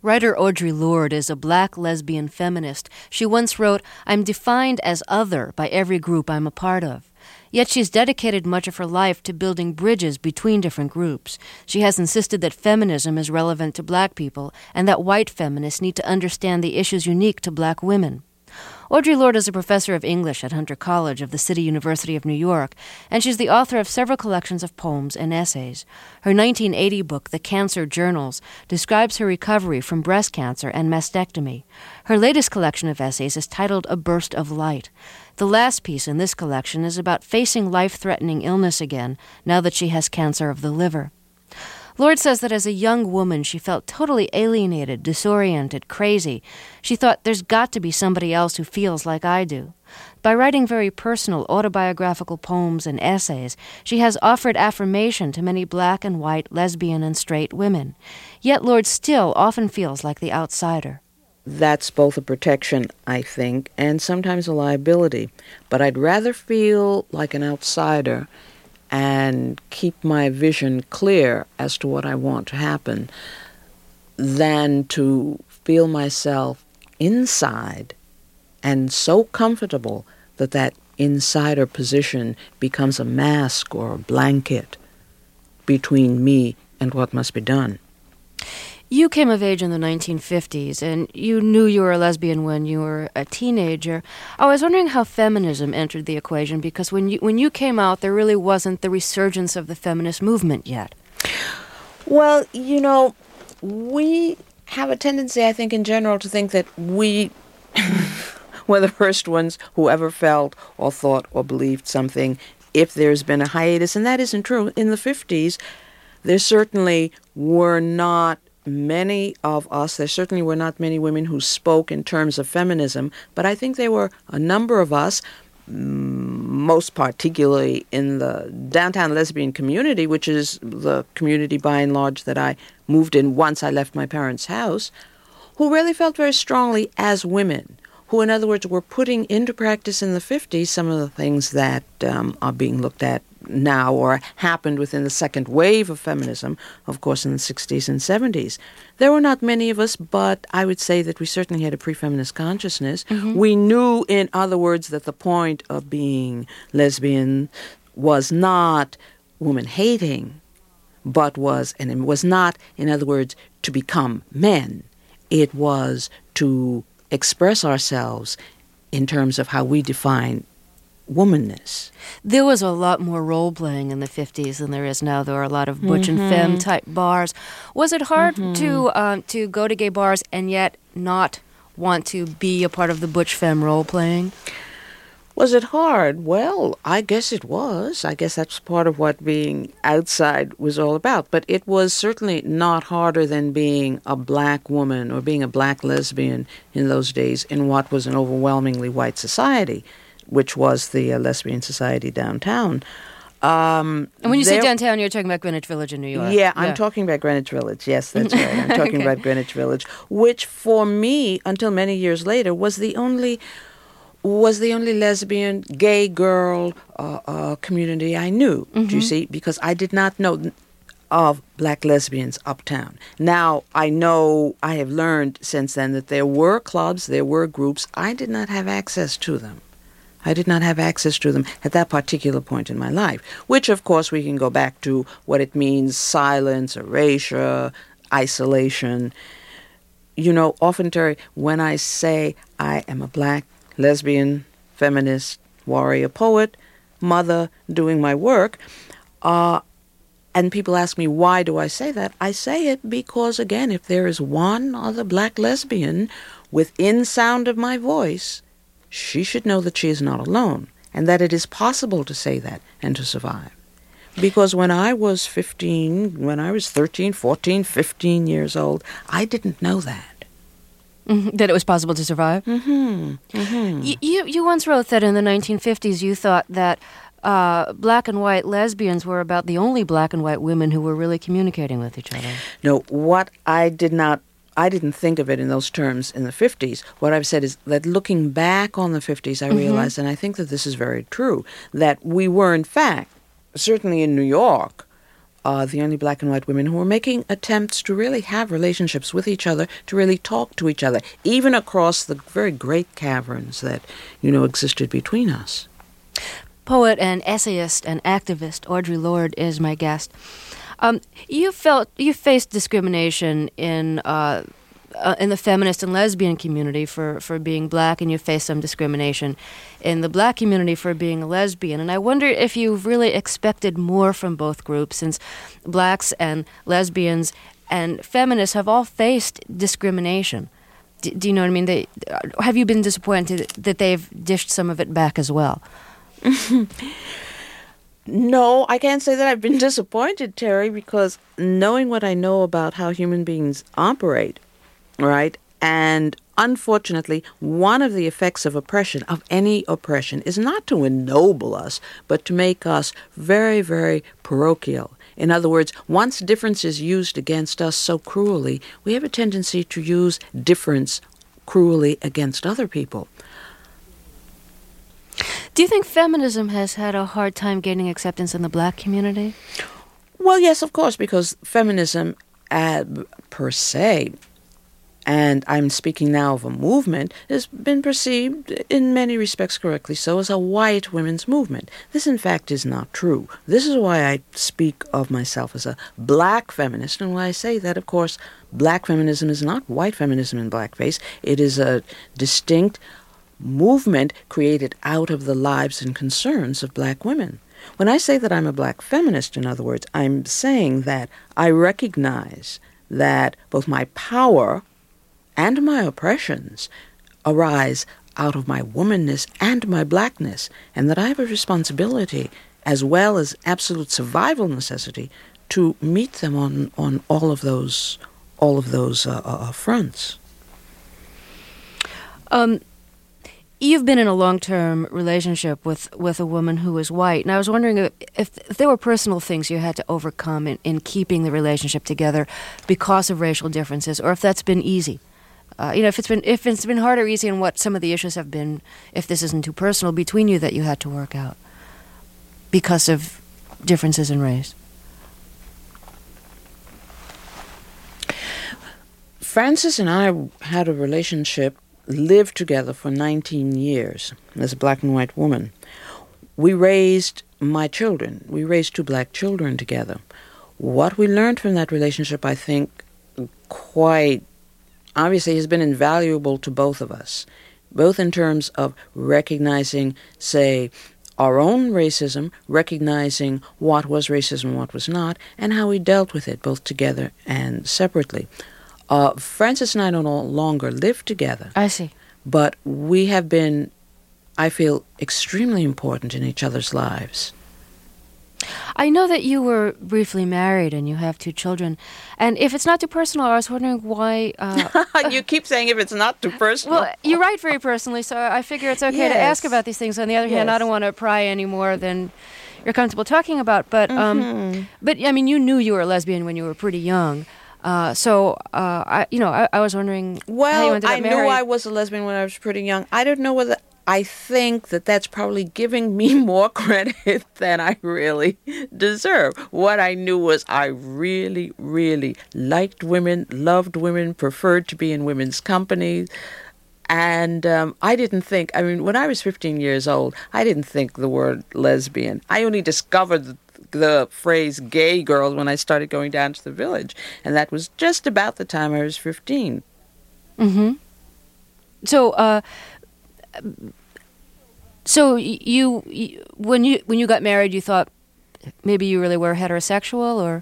Writer Audre Lorde is a black lesbian feminist. She once wrote, "I'm defined as other by every group I'm a part of." Yet she's dedicated much of her life to building bridges between different groups. She has insisted that feminism is relevant to black people and that white feminists need to understand the issues unique to black women. Audre Lorde is a professor of English at Hunter College of the City University of New York, and she's the author of several collections of poems and essays. Her 1980 book, The Cancer Journals, describes her recovery from breast cancer and mastectomy. Her latest collection of essays is titled A Burst of Light. The last piece in this collection is about facing life-threatening illness again now that she has cancer of the liver. Lorde says that as a young woman, she felt totally alienated, disoriented, crazy. She thought, there's got to be somebody else who feels like I do. By writing very personal, autobiographical poems and essays, she has offered affirmation to many black and white, lesbian and straight women. Yet Lorde still often feels like the outsider. That's both a protection, I think, and sometimes a liability. But I'd rather feel like an outsider and keep my vision clear as to what I want to happen than to feel myself inside and so comfortable that that insider position becomes a mask or a blanket between me and what must be done. You came of age in the 1950s, and you knew you were a lesbian when you were a teenager. I was wondering how feminism entered the equation, because when you came out, there really wasn't the resurgence of the feminist movement yet. Well, you know, we have a tendency, I think, in general, to think that we were the first ones who ever felt or thought or believed something if there's been a hiatus, and that isn't true. In the 50s, there certainly were not many of us, there certainly were not many women who spoke in terms of feminism, but I think there were a number of us, most particularly in the downtown lesbian community, which is the community by and large that I moved in once I left my parents' house, who really felt very strongly as women, who in other words were putting into practice in the 50s some of the things that are being looked at now or happened within the second wave of feminism, of course, in the 60s and 70s. There were not many of us, but I would say that we certainly had a pre-feminist consciousness. Mm-hmm. We knew, in other words, that the point of being lesbian was not woman-hating, but was, and it was not, in other words, to become men. It was to express ourselves in terms of how we define womanness. There was a lot more role-playing in the 50s than there is now. There are a lot of butch and femme type bars. Was it hard to go to gay bars and yet not want to be a part of the butch femme role-playing? Was it hard? Well, I guess it was. I guess that's part of what being outside was all about. But it was certainly not harder than being a black woman or being a black lesbian in those days in what was an overwhelmingly white society, which was the lesbian society downtown. And when you say downtown, you're talking about Greenwich Village in New York. Yeah, I'm talking about Greenwich Village. Yes, that's right. I'm talking about Greenwich Village, which for me, until many years later, was the only lesbian, gay girl community I knew, do you see? Because I did not know of black lesbians uptown. Now, I have learned since then that there were clubs, there were groups. I did not have access to them. I did not have access to them at that particular point in my life, which, of course, we can go back to what it means, silence, erasure, isolation. You know, often, Terry, when I say I am a black lesbian, feminist, warrior, poet, mother, doing my work, and people ask me, why do I say that? I say it because, again, if there is one other black lesbian within sound of my voice, she should know that she is not alone, and that it is possible to say that and to survive. Because when I was 13, 14, 15 years old, I didn't know that. That it was possible to survive? You once wrote that in the 1950s you thought that black and white lesbians were about the only black and white women who were really communicating with each other. No, what I didn't think of it in those terms in the 50s. What I've said is that looking back on the 50s, I realized, and I think that this is very true, that we were, in fact, certainly in New York, the only black and white women who were making attempts to really have relationships with each other, to really talk to each other, even across the very great caverns that, existed between us. Poet and essayist and activist Audre Lorde is my guest. You faced discrimination in the feminist and lesbian community for being black, and you faced some discrimination in the black community for being a lesbian. And I wonder if you've really expected more from both groups, since blacks and lesbians and feminists have all faced discrimination. Do you know what I mean? Have you been disappointed that they've dished some of it back as well? No, I can't say that I've been disappointed, Terry, because knowing what I know about how human beings operate, right? And unfortunately, one of the effects of oppression, of any oppression, is not to ennoble us, but to make us very, very parochial. In other words, once difference is used against us so cruelly, we have a tendency to use difference cruelly against other people. Do you think feminism has had a hard time gaining acceptance in the black community? Well, yes, of course, because feminism per se, and I'm speaking now of a movement, has been perceived in many respects correctly so as a white women's movement. This, in fact, is not true. This is why I speak of myself as a black feminist, and why I say that, of course, black feminism is not white feminism in blackface. It is a distinct movement created out of the lives and concerns of black women. When I say that I'm a black feminist, in other words, I'm saying that I recognize that both my power and my oppressions arise out of my womanness and my blackness, and that I have a responsibility, as well as absolute survival necessity, to meet them on all of those fronts. You've been in a long-term relationship with a woman who is white, and I was wondering if there were personal things you had to overcome in keeping the relationship together because of racial differences, or if that's been easy. If it's been hard or easy, and what some of the issues have been, if this isn't too personal, between you that you had to work out because of differences in race. Frances and I had a relationship, lived together for 19 years as a black and white woman. We raised my children. We raised 2 black children together. What we learned from that relationship, I think, quite obviously has been invaluable to both of us, both in terms of recognizing, say, our own racism, recognizing what was racism and what was not, and how we dealt with it, both together and separately. Frances and I no longer live together. I see. But we have been, I feel, extremely important in each other's lives. I know that you were briefly married and you have 2 children. And if it's not too personal, I was wondering why... You keep saying if it's not too personal. Well, you write very personally, so I figure it's okay to ask about these things. On the other hand, I don't want to pry any more than you're comfortable talking about. But, but I mean, you knew you were a lesbian when you were pretty young. I was wondering how you ended up married. Well, I knew I was a lesbian when I was pretty young. I don't know whether... I think that that's probably giving me more credit than I really deserve. What I knew was I really, really liked women, loved women, preferred to be in women's company. And I didn't think... I mean, when I was 15 years old, I didn't think the word lesbian. I only discovered the phrase gay girls when I started going down to the village. And that was just about the time I was 15. Mm-hmm. So you when you got married, you thought maybe you really were heterosexual, or?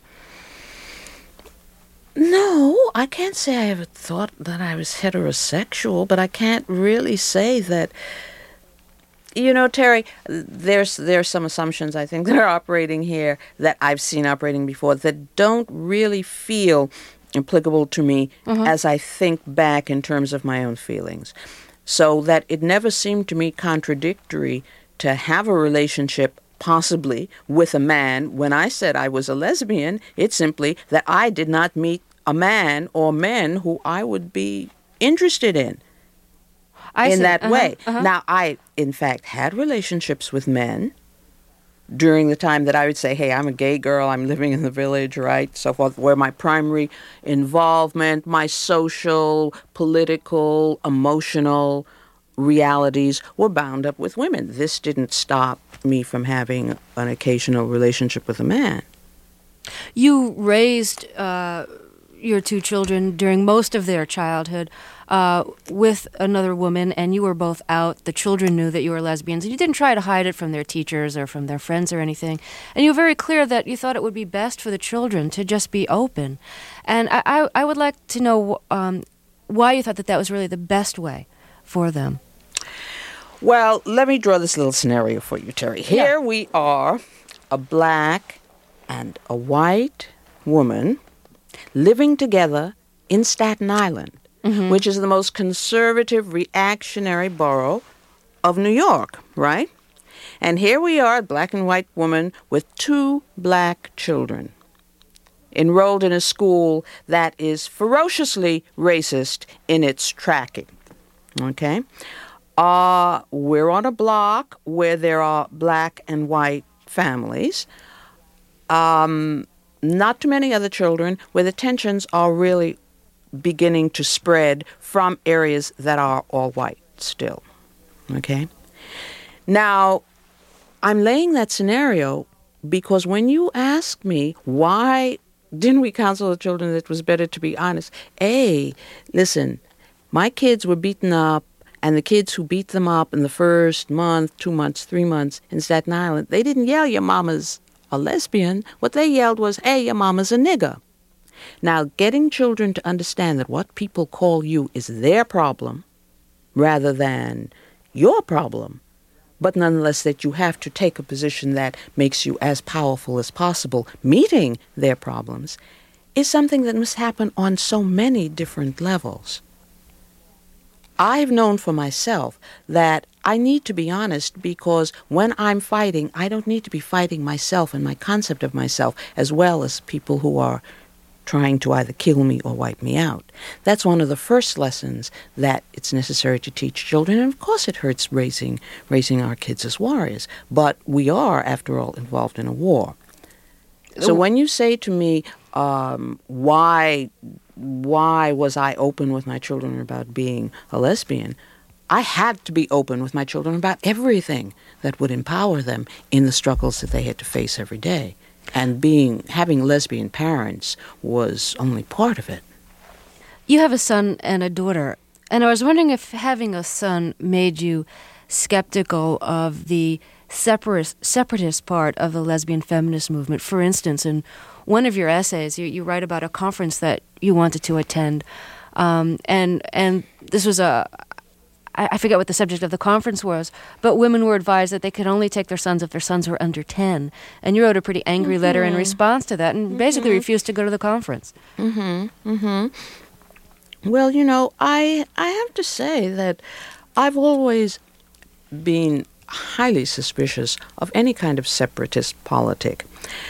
No, I can't say I ever thought that I was heterosexual, but I can't really say that. You know, Terry, there's some assumptions, I think, that are operating here that I've seen operating before that don't really feel applicable to me as I think back in terms of my own feelings. So that it never seemed to me contradictory to have a relationship possibly with a man. When I said I was a lesbian, it's simply that I did not meet a man or men who I would be interested in that way. Now, I, in fact, had relationships with men, during the time that I would say, hey, I'm a gay girl, I'm living in the village, right, so forth, where my primary involvement, my social, political, emotional realities were bound up with women. This didn't stop me from having an occasional relationship with a man. You raised your two children during most of their childhood with another woman, and you were both out. The children knew that you were lesbians, and you didn't try to hide it from their teachers or from their friends or anything. And you were very clear that you thought it would be best for the children to just be open. And I would like to know why you thought that that was really the best way for them. Well, let me draw this little scenario for you, Terry. Here we are, a black and a white woman living together in Staten Island, which is the most conservative, reactionary borough of New York, right? And here we are, a black and white woman with two black children, enrolled in a school that is ferociously racist in its tracking, okay? We're on a block where there are black and white families. Not too many other children, where the tensions are really beginning to spread from areas that are all white still. Okay? Now, I'm laying that scenario because when you ask me why didn't we counsel the children that it was better to be honest, listen, my kids were beaten up, and the kids who beat them up in the first month, 2 months, 3 months in Staten Island, they didn't yell, your mama's a lesbian. What they yelled was, hey, your mama's a nigger. Now, getting children to understand that what people call you is their problem rather than your problem, but nonetheless that you have to take a position that makes you as powerful as possible, meeting their problems, is something that must happen on so many different levels. I've known for myself that I need to be honest because when I'm fighting, I don't need to be fighting myself and my concept of myself as well as people who are trying to either kill me or wipe me out. That's one of the first lessons that it's necessary to teach children. And of course it hurts raising our kids as warriors. But we are, after all, involved in a war. So when you say to me, why was I open with my children about being a lesbian? I had to be open with my children about everything that would empower them in the struggles that they had to face every day. And having lesbian parents was only part of it. You have a son and a daughter, and I was wondering if having a son made you skeptical of the separatist part of the lesbian feminist movement. For instance, in one of your essays, you write about a conference that you wanted to attend, and this was I forget what the subject of the conference was, but women were advised that they could only take their sons if their sons were under 10. And you wrote a pretty angry letter in response to that and basically refused to go to the conference. Well, I have to say that I've always been highly suspicious of any kind of separatist politic,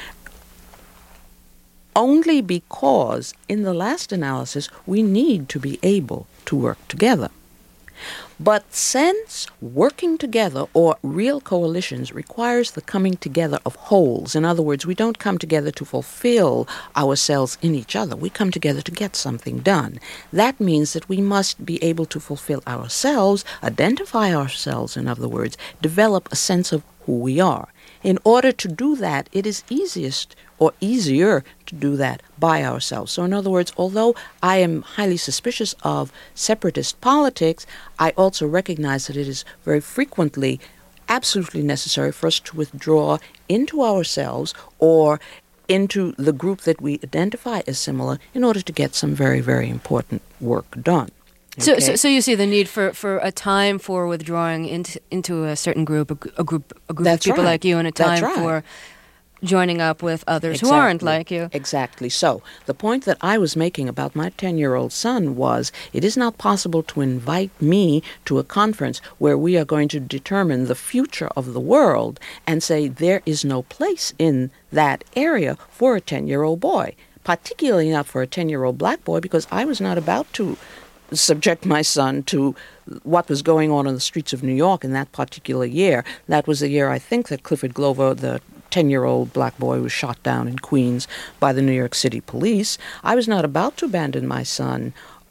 only because, in the last analysis, we need to be able to work together. But since working together or real coalitions requires the coming together of wholes, in other words, we don't come together to fulfill ourselves in each other, we come together to get something done. That means that we must be able to fulfill ourselves, identify ourselves, in other words, develop a sense of who we are. In order to do that, it is easiest or easier to do that by ourselves. So in other words, although I am highly suspicious of separatist politics, I also recognize that it is very frequently absolutely necessary for us to withdraw into ourselves or into the group that we identify as similar in order to get some very, very important work done. Okay. So you see the need for a time for withdrawing into a certain group, a group That's of people right. like you, and a time That's right. for joining up with others Exactly. who aren't like you. Exactly. So the point that I was making about my 10-year-old son was it is not possible to invite me to a conference where we are going to determine the future of the world and say there is no place in that area for a 10-year-old boy, particularly not for a 10-year-old black boy, because I was not about to subject my son to what was going on the streets of New York in that particular year. That was the year, I think, that Clifford Glover, the 10-year-old black boy, was shot down in Queens by the New York City police. I was not about to abandon my son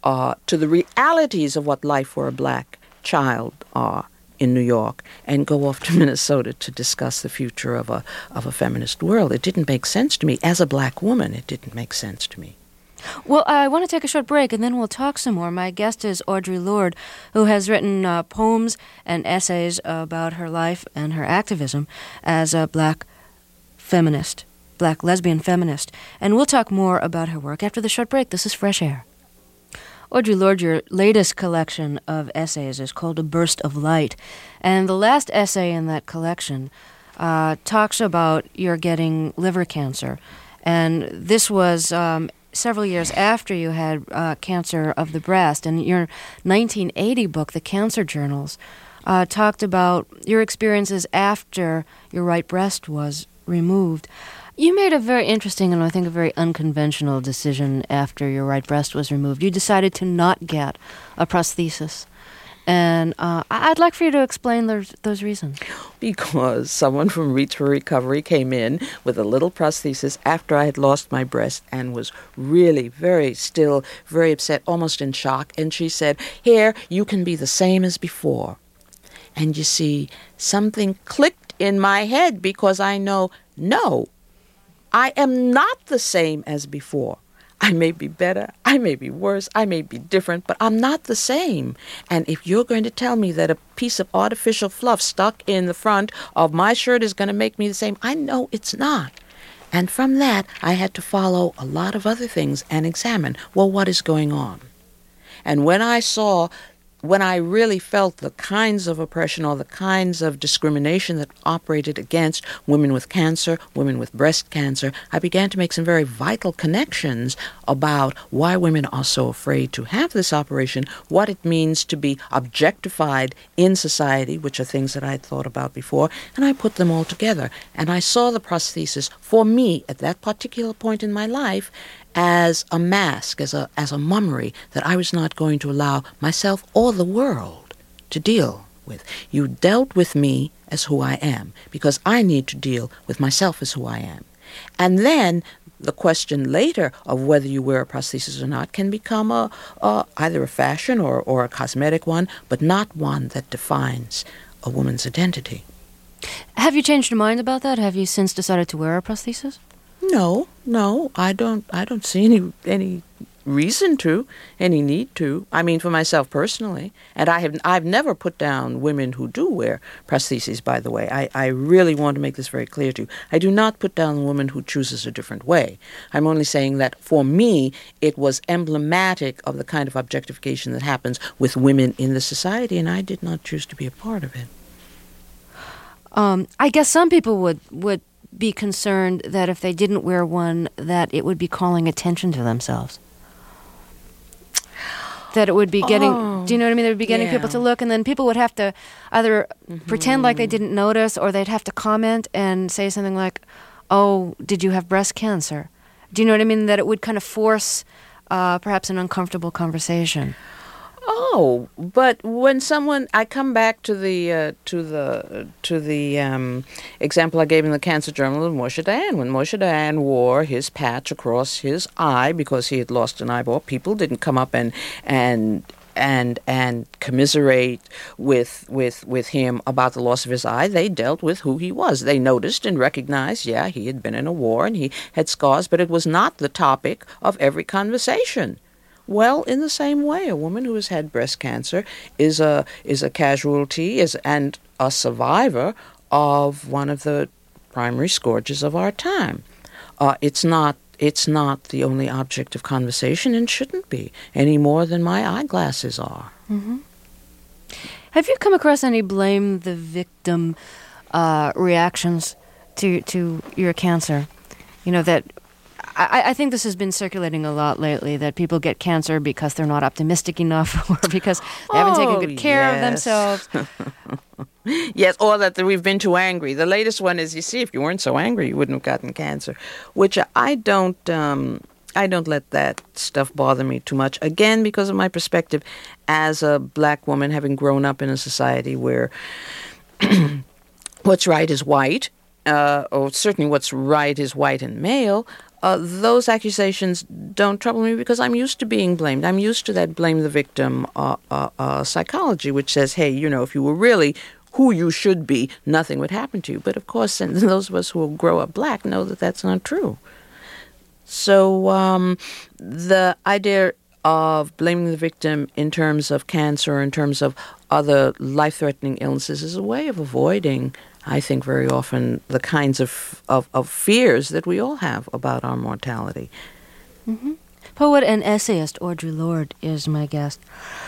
to the realities of what life for a black child are in New York and go off to Minnesota to discuss the future of a feminist world. It didn't make sense to me. As a black woman, it didn't make sense to me. Well, I want to take a short break, and then we'll talk some more. My guest is Audre Lorde, who has written poems and essays about her life and her activism as a black feminist, black lesbian feminist. And we'll talk more about her work after the short break. This is Fresh Air. Audre Lorde, your latest collection of essays is called A Burst of Light. And the last essay in that collection talks about your getting liver cancer. And this was several years after you had cancer of the breast. And your 1980 book, The Cancer Journals, talked about your experiences after your right breast was removed. You made a very interesting and I think a very unconventional decision after your right breast was removed. You decided to not get a prosthesis. And I'd like for you to explain those reasons. Because someone from Reach for Recovery came in with a little prosthesis after I had lost my breast and was really very upset, almost in shock. And she said, "Here, you can be the same as before." And you see, something clicked in my head because I know, no, I am not the same as before. I may be better, I may be worse, I may be different, but I'm not the same. And if you're going to tell me that a piece of artificial fluff stuck in the front of my shirt is going to make me the same, I know it's not. And from that, I had to follow a lot of other things and examine, well, what is going on? And when I really felt the kinds of oppression or the kinds of discrimination that operated against women with cancer, women with breast cancer, I began to make some very vital connections about why women are so afraid to have this operation, what it means to be objectified in society, which are things that I had thought about before, and I put them all together. And I saw the prosthesis, for me, at that particular point in my life, as a mask, as a mummery that I was not going to allow myself or the world to deal with. You dealt with me as who I am, because I need to deal with myself as who I am. And then the question later of whether you wear a prosthesis or not can become either a fashion or a cosmetic one, but not one that defines a woman's identity. Have you changed your mind about that? Have you since decided to wear a prosthesis? No, I don't see any reason to, any need to. I mean, for myself personally, and I've never put down women who do wear prostheses. By the way, I really want to make this very clear to you. I do not put down a woman who chooses a different way. I'm only saying that for me, it was emblematic of the kind of objectification that happens with women in the society, and I did not choose to be a part of it. I guess some people would be concerned that if they didn't wear one, that it would be calling attention to themselves. That it would be getting, do you know what I mean? It would be getting people to look, and then people would have to either pretend like they didn't notice, or they'd have to comment and say something like, "Oh, did you have breast cancer?" Do you know what I mean? That it would kind of force perhaps an uncomfortable conversation. Oh, but when I come back to the example I gave in the Cancer Journal of Moshe Dayan. When Moshe Dayan wore his patch across his eye because he had lost an eyeball, people didn't come up and commiserate with him about the loss of his eye. They dealt with who he was. They noticed and recognized, yeah, he had been in a war and he had scars, but it was not the topic of every conversation. Well, in the same way, a woman who has had breast cancer is a casualty and a survivor of one of the primary scourges of our time. It's not the only object of conversation, and shouldn't be any more than my eyeglasses are. Mm-hmm. Have you come across any blame the victim reactions to your cancer? You know, that I think this has been circulating a lot lately, that people get cancer because they're not optimistic enough or because they haven't taken good care of themselves. Yes, or that we've been too angry. The latest one is, you see, if you weren't so angry, you wouldn't have gotten cancer, which I don't I don't let that stuff bother me too much. Again, because of my perspective as a black woman, having grown up in a society where what's right is white, or certainly what's right is white and male. Those accusations don't trouble me because I'm used to being blamed. I'm used to that blame the victim psychology, which says, hey, if you were really who you should be, nothing would happen to you. But of course, and those of us who will grow up black know that that's not true. So the idea of blaming the victim in terms of cancer, in terms of other life-threatening illnesses, is a way of avoiding, I think, very often the kinds of fears that we all have about our mortality. Mm-hmm. Poet and essayist Audre Lorde is my guest.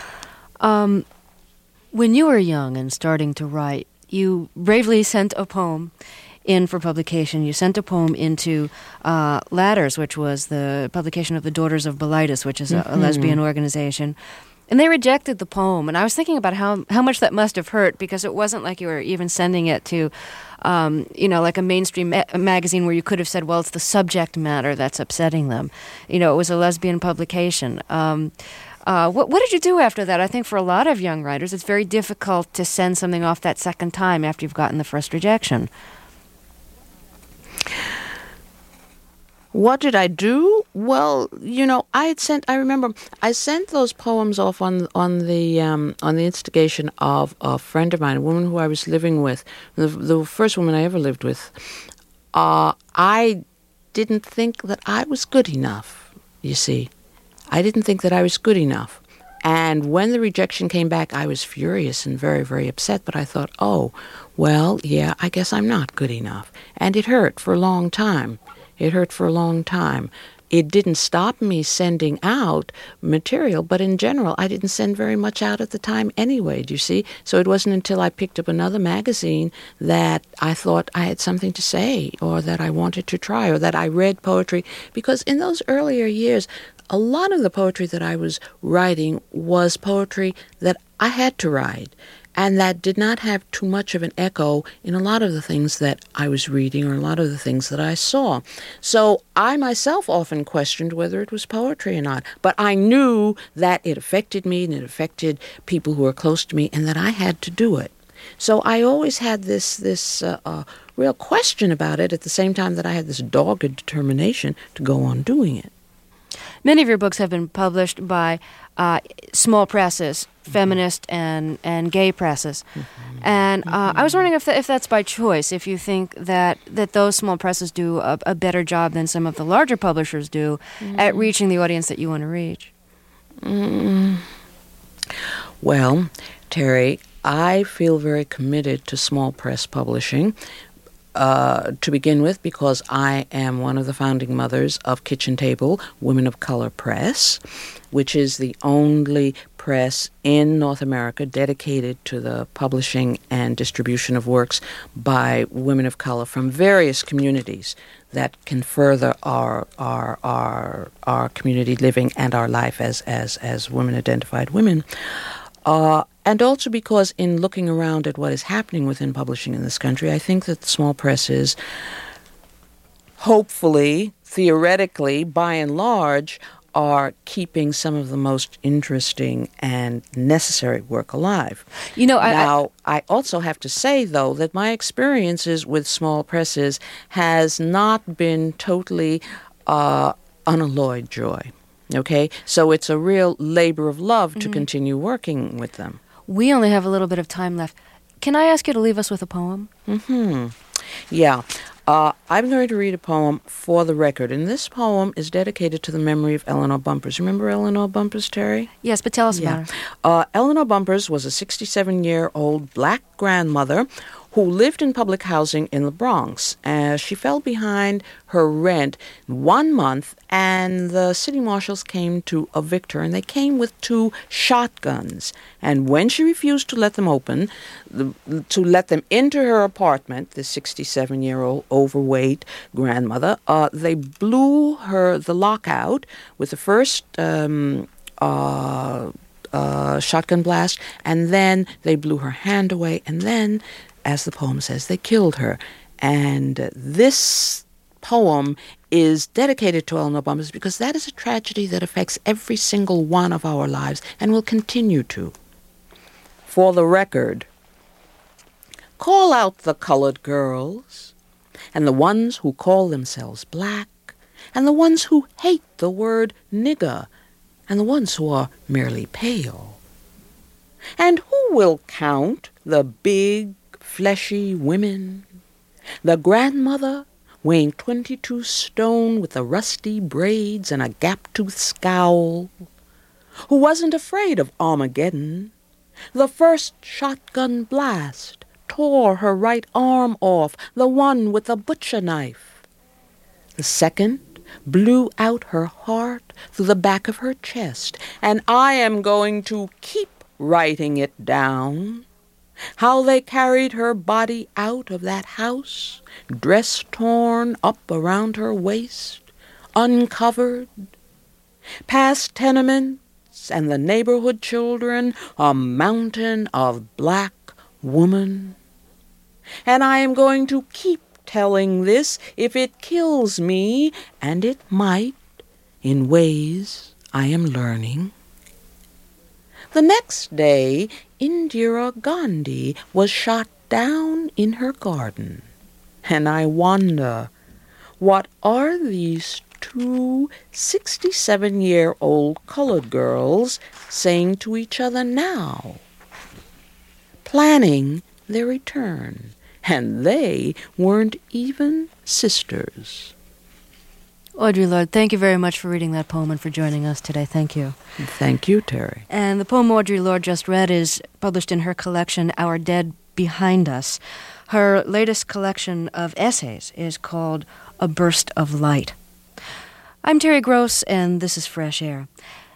When you were young and starting to write, you bravely sent a poem in for publication. You sent a poem into Ladders, which was the publication of the Daughters of Bilitis, which is a lesbian organization. And they rejected the poem. And I was thinking about how much that must have hurt, because it wasn't like you were even sending it to, like a mainstream magazine where you could have said, well, it's the subject matter that's upsetting them. It was a lesbian publication. What did you do after that? I think for a lot of young writers, it's very difficult to send something off that second time after you've gotten the first rejection. What did I do? Well, I remember I sent those poems off on the instigation of a friend of mine, a woman who I was living with, the first woman I ever lived with. I didn't think that I was good enough, you see. I didn't think that I was good enough. And when the rejection came back, I was furious and very, very upset. But I thought, oh, well, yeah, I guess I'm not good enough. And it hurt for a long time. It hurt for a long time. It didn't stop me sending out material, but in general, I didn't send very much out at the time anyway, do you see? So it wasn't until I picked up another magazine that I thought I had something to say, or that I wanted to try, or that I read poetry. Because in those earlier years, a lot of the poetry that I was writing was poetry that I had to write, and that did not have too much of an echo in a lot of the things that I was reading or a lot of the things that I saw. So I myself often questioned whether it was poetry or not, but I knew that it affected me and it affected people who were close to me and that I had to do it. So I always had this real question about it, at the same time that I had this dogged determination to go on doing it. Many of your books have been published by small presses, feminist and gay presses. And I was wondering if that's by choice, if you think that those small presses do a better job than some of the larger publishers do at reaching the audience that you want to reach. Well, Terry, I feel very committed to small press publishing. To begin with, because I am one of the founding mothers of Kitchen Table Women of Color Press, which is the only press in North America dedicated to the publishing and distribution of works by women of color from various communities that can further our community living and our life as women-identified women. And also because in looking around at what is happening within publishing in this country, I think that the small presses, hopefully, theoretically, by and large, are keeping some of the most interesting and necessary work alive. I also have to say, though, that my experiences with small presses has not been totally unalloyed joy. Okay? So it's a real labor of love to continue working with them. We only have a little bit of time left. Can I ask you to leave us with a poem? Yeah. I'm going to read a poem for the record, and this poem is dedicated to the memory of Eleanor Bumpurs. Remember Eleanor Bumpurs, Terry? Yes, but tell us about her. Eleanor Bumpurs was a 67-year-old black grandmother who lived in public housing in the Bronx. She fell behind her rent 1 month, and the city marshals came to evict her, and they came with 2 shotguns. And when she refused to let them open, to let them into her apartment, the 67-year-old overweight grandmother, they blew the lock out with the first shotgun blast, and then they blew her hand away, and then, as the poem says, they killed her. And this poem is dedicated to Eleanor Bumpurs because that is a tragedy that affects every single one of our lives and will continue to. For the record, call out the colored girls, and the ones who call themselves black, and the ones who hate the word nigger, and the ones who are merely pale. And who will count the big, fleshy women, the grandmother weighing 22 stone with the rusty braids and a gap-toothed scowl, who wasn't afraid of Armageddon? The first shotgun blast tore her right arm off, the one with the butcher knife. The second blew out her heart through the back of her chest, and I am going to keep writing it down. How they carried her body out of that house, dress torn up around her waist, uncovered, past tenements and the neighborhood children, a mountain of black woman. And I am going to keep telling this if it kills me, and it might, in ways I am learning. The next day, Indira Gandhi was shot down in her garden. And I wonder, what are these two 67-year-old colored girls saying to each other now? Planning their return, and they weren't even sisters. Audre Lorde, thank you very much for reading that poem and for joining us today. Thank you. Thank you, Terry. And the poem Audre Lorde just read is published in her collection, Our Dead Behind Us. Her latest collection of essays is called A Burst of Light. I'm Terry Gross, and this is Fresh Air.